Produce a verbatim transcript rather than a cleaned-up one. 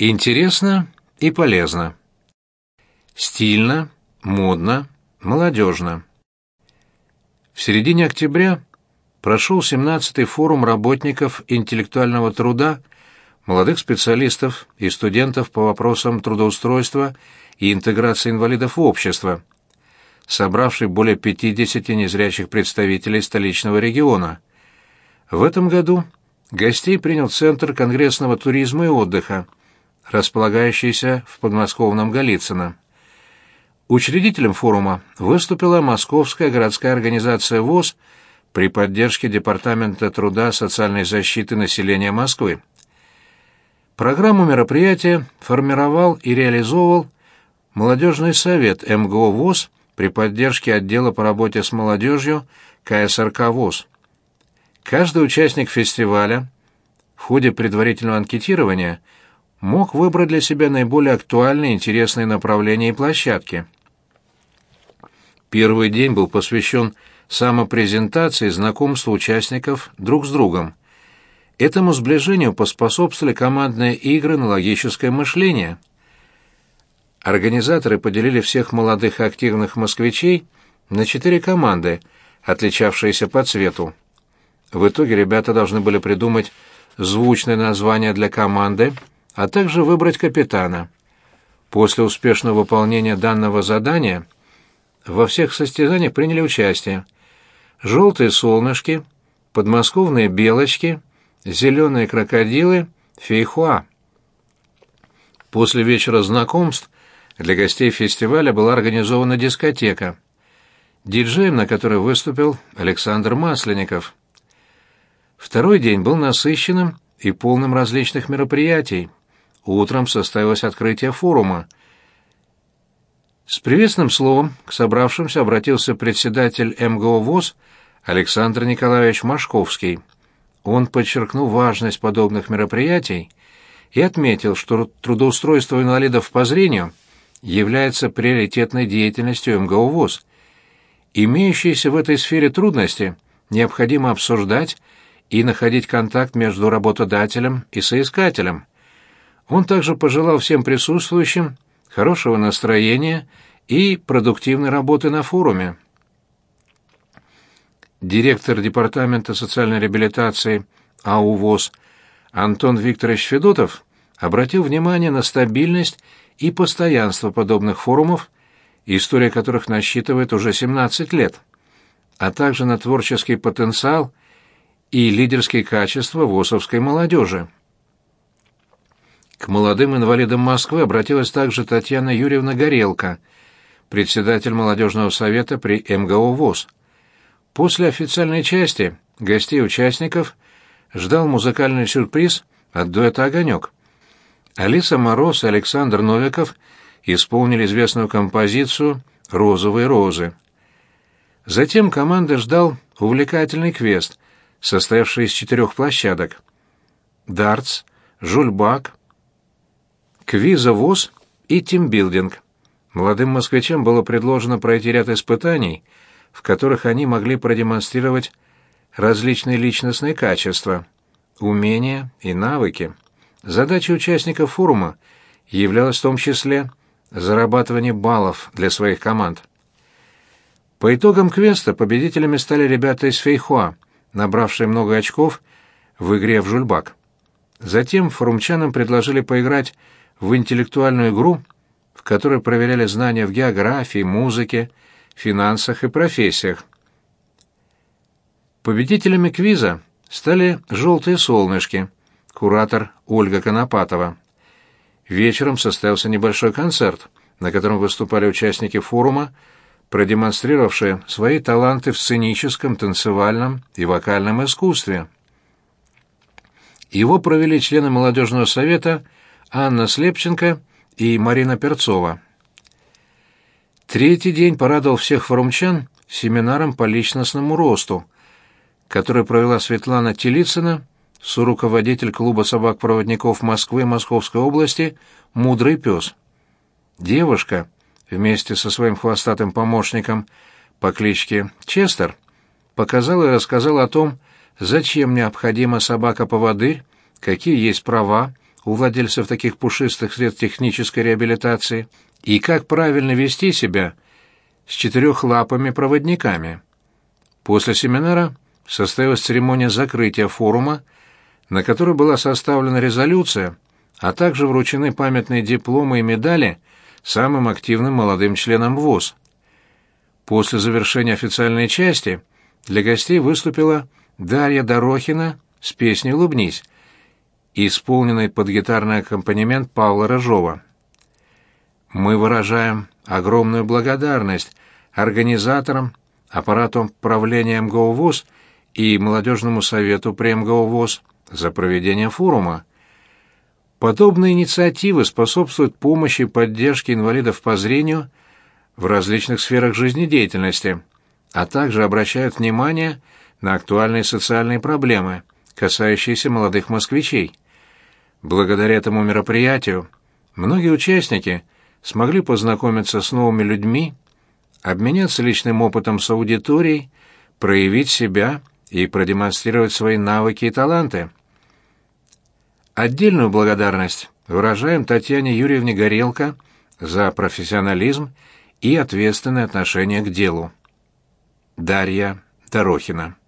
Интересно и полезно. Стильно, модно, молодежно. В середине октября прошел семнадцатый форум работников интеллектуального труда, молодых специалистов и студентов по вопросам трудоустройства и интеграции инвалидов в общество, собравший более пятидесяти незрячих представителей столичного региона. В этом году гостей принял Центр конгрессного туризма и отдыха, располагающийся в подмосковном Голицыно. Учредителем форума выступила Московская городская организация ВОС при поддержке Департамента труда и социальной защиты населения Москвы. Программу мероприятия формировал и реализовывал Молодежный совет эм гэ о ВОС при поддержке отдела по работе с молодежью ка эс эр ка ВОС. Каждый участник фестиваля в ходе предварительного анкетирования мог выбрать для себя наиболее актуальные и интересные направления и площадки. Первый день был посвящен самопрезентации и знакомству участников друг с другом. Этому сближению поспособствовали командные игры на логическое мышление. Организаторы поделили всех молодых и активных москвичей на четыре команды, отличавшиеся по цвету. В итоге ребята должны были придумать звучное название для команды, а также выбрать капитана. После успешного выполнения данного задания во всех состязаниях приняли участие «Желтые солнышки», «Подмосковные белочки», «Зеленые крокодилы», «Фейхуа». После вечера знакомств для гостей фестиваля была организована дискотека, диджеем на которой выступил Александр Масленников. Второй день был насыщенным и полным различных мероприятий. Утром состоялось открытие форума. С приветственным словом к собравшимся обратился председатель эм гэ о ВОС Александр Николаевич Машковский. Он подчеркнул важность подобных мероприятий и отметил, что трудоустройство инвалидов по зрению является приоритетной деятельностью эм гэ о ВОС. Имеющиеся в этой сфере трудности необходимо обсуждать и находить контакт между работодателем и соискателем. Он также пожелал всем присутствующим хорошего настроения и продуктивной работы на форуме. Директор Департамента социальной реабилитации а у ВОС Антон Викторович Федотов обратил внимание на стабильность и постоянство подобных форумов, история которых насчитывает уже семнадцать лет, а также на творческий потенциал и лидерские качества ВОСовской молодежи. К молодым инвалидам Москвы обратилась также Татьяна Юрьевна Горелко, председатель молодежного совета при эм гэ о ВОС. После официальной части гостей и участников ждал музыкальный сюрприз от дуэта «Огонек». Алиса Мороз и Александр Новиков исполнили известную композицию «Розовые розы». Затем команды ждал увлекательный квест, состоявший из четырех площадок: дартс, жульбак, квиза ВОС и тимбилдинг. Молодым москвичам было предложено пройти ряд испытаний, в которых они могли продемонстрировать различные личностные качества, умения и навыки. Задачей участников форума являлось в том числе зарабатывание баллов для своих команд. По итогам квеста победителями стали ребята из Фейхуа, набравшие много очков в игре в жульбак. Затем форумчанам предложили поиграть в интеллектуальную игру, в которой проверяли знания в географии, музыке, финансах и профессиях. Победителями квиза стали «Желтые солнышки», куратор Ольга Конопатова. Вечером состоялся небольшой концерт, на котором выступали участники форума, продемонстрировавшие свои таланты в сценическом, танцевальном и вокальном искусстве. Его провели члены молодежного совета Анна Слепченко и Марина Перцова. Третий день порадовал всех форумчан семинаром по личностному росту, который провела Светлана Телицына, соруководитель клуба собак-проводников Москвы и Московской области «Мудрый пес». Девушка вместе со своим хвостатым помощником по кличке Честер показала и рассказала о том, зачем необходима собака-поводырь, какие есть права, у владельцев таких пушистых средств технической реабилитации и как правильно вести себя с четырехлапыми проводниками. После семинара состоялась церемония закрытия форума, на которой была составлена резолюция, а также вручены памятные дипломы и медали самым активным молодым членам ВОС. После завершения официальной части для гостей выступила Дарья Дорохина с песней «Улыбнись», исполненной под гитарный аккомпанемент Павла Рыжова. Мы выражаем огромную благодарность организаторам, аппарату правления эм гэ о ВОС и молодежному совету при эм гэ о ВОС за проведение форума. Подобные инициативы способствуют помощи и поддержке инвалидов по зрению в различных сферах жизнедеятельности, а также обращают внимание на актуальные социальные проблемы, касающиеся молодых москвичей. Благодаря этому мероприятию многие участники смогли познакомиться с новыми людьми, обменяться личным опытом с аудиторией, проявить себя и продемонстрировать свои навыки и таланты. Отдельную благодарность выражаем Татьяне Юрьевне Горелко за профессионализм и ответственное отношение к делу. Дарья Дорохина.